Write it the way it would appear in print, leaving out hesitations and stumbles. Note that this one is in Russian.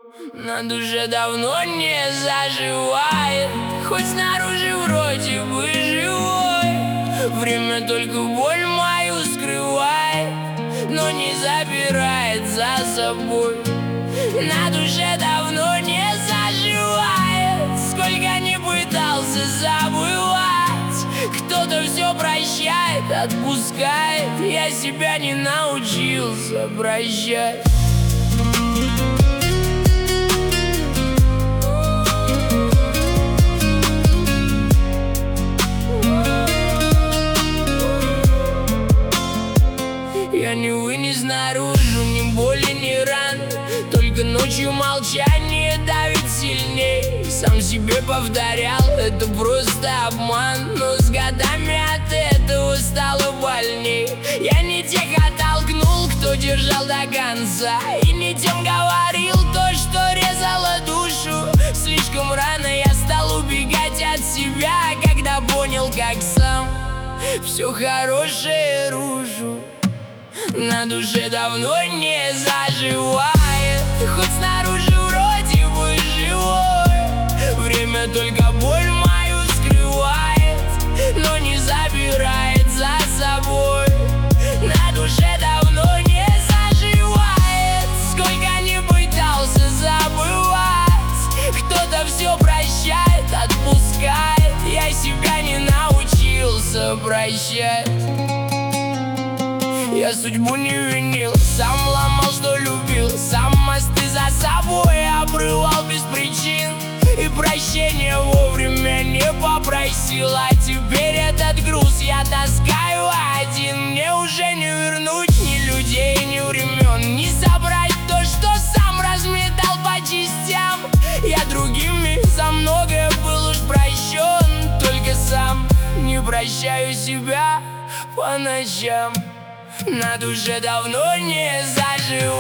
На душе давно не заживает, хоть снаружи вроде бы живой. Время только боль мою скрывает, но не забирает за собой. На душе давно не заживает, сколько не пытался забывать. Кто-то все прощает, отпускает, я себя не научился прощать. Я не вынес наружу ни боли, ни ран, только ночью молчание давит сильней. Сам себе повторял, это просто обман, но с годами от этого стало больней. Я не тех оттолкнул, кто держал до конца, и не тем говорил то, что резало душу. Слишком рано я стал убегать от себя, когда понял, как сам все хорошее рушу. На душе давно не заживает, хоть снаружи вроде бы живой. Время только боль мою скрывает, но не забирает за собой. На душе давно не заживает, сколько не пытался забывать. Кто-то все прощает, отпускает, я себя не научился прощать. Я судьбу не винил, сам ломал, что любил, сам мосты за собой обрывал без причин, и прощения вовремя не попросил. А теперь этот груз я таскаю один. Мне уже не вернуть ни людей, ни времен, не собрать то, что сам разметал по частям. Я другими за многое был уж прощен, только сам не прощаю себя по ночам. На душе давно не заживает.